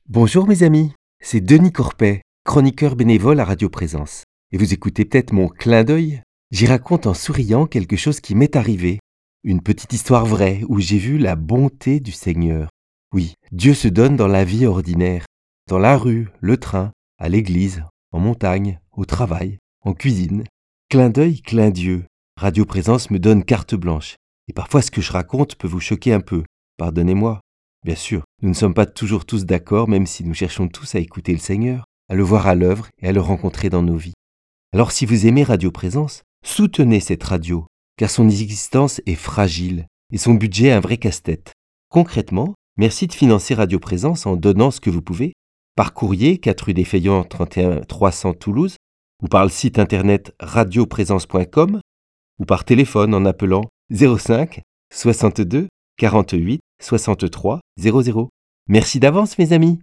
Bonjour mes amis, c'est Denis Corpet, chroniqueur bénévole à Radio Présence. Et vous écoutez peut-être mon clin d'œil? J'y raconte en souriant quelque chose qui m'est arrivé. Une petite histoire vraie où j'ai vu la bonté du Seigneur. Oui, Dieu se donne dans la vie ordinaire, dans la rue, le train, à l'église, en montagne, au travail, en cuisine. Clin d'œil, clin Dieu. Radio Présence me donne carte blanche. Et parfois ce que je raconte peut vous choquer un peu. Pardonnez-moi. Bien sûr, nous ne sommes pas toujours tous d'accord, même si nous cherchons tous à écouter le Seigneur, à le voir à l'œuvre et à le rencontrer dans nos vies. Alors si vous aimez Radio Présence, soutenez cette radio, car son existence est fragile et son budget un vrai casse-tête. Concrètement, merci de financer Radio Présence en donnant ce que vous pouvez, par courrier 4 rue des Feuillants 31 300 Toulouse, ou par le site internet radioprésence.com, ou par téléphone en appelant 05 62 48 63 00. Merci d'avance mes amis.